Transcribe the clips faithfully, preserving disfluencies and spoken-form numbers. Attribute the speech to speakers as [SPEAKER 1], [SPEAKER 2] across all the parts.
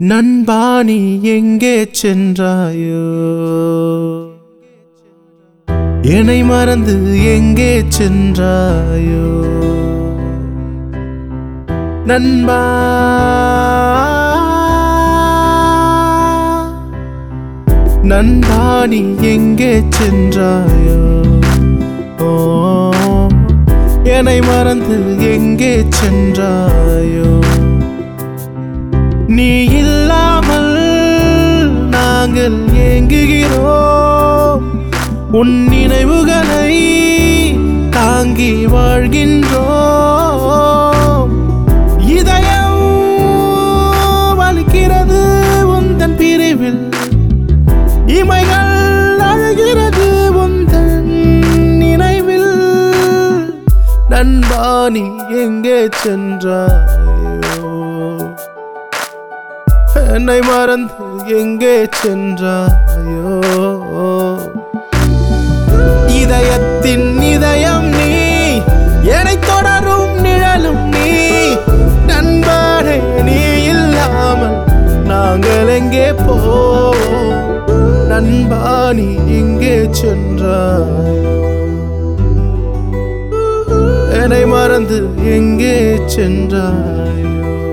[SPEAKER 1] நண்பா நீ எங்கே சென்றாயோ, என்னை மறந்து எங்கே சென்றாயோ நண்பா. நண்பா நீ எங்கே சென்றாயோ, ஓ என்னை மறந்து எங்கே சென்றாயோ. நீ இல்லாமல் நாங்கள் ஏங்குகிறோம், உன் நினைவுகளை தாங்கி வாழ்கின்றோம். இதயம் வலிக்கிறது உந்தன் பிரிவில், இமைகள் அழுகிறது உந்தன் நினைவில். நண்பா நீ எங்கே சென்றாயோ, என்னை மறந்து எங்கே சென்றாயோ. இதயத்தின் இதயம் நீ, என்னை தொடரும் நிழலும் நீ. நண்பனே நீ இல்லாமல் நாங்கள் எங்கே போ. நண்பா நீ எங்கே சென்றாயோ, என்னை மறந்து எங்கே சென்றாயோ.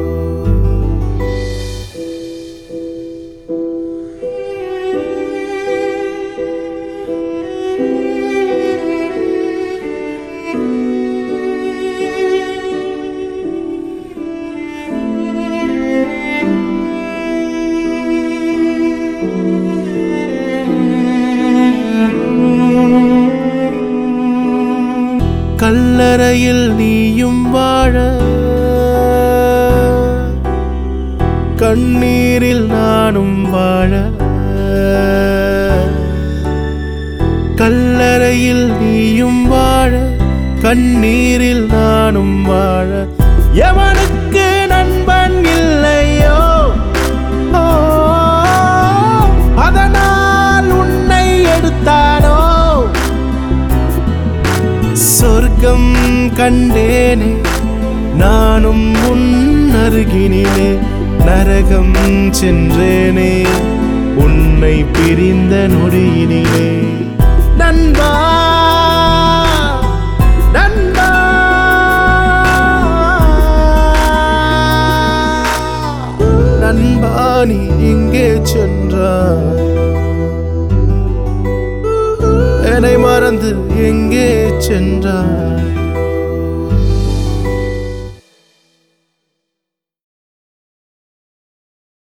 [SPEAKER 1] கல்லறையில் நீயும் வாழ, கண்ணீரில் நானும் வாழ. கல்லறையில் நீயும் வாழ, கண்ணீரில் நானும் வாழ. எவனுக்கு நண்பன் இல்லையோ, அதனால் உன்னை எடுத்தானோ. சொர்க்கம் கண்டேனே நானும் உன் அருகினிலே, நரகம் சென்றேனே உன்னை பிரிந்த நொடியினிலே. நண்பா நண்பா நண்பா நீ எங்கே சென்றாய், என்னை மறந்து எங்கே சென்றாய்.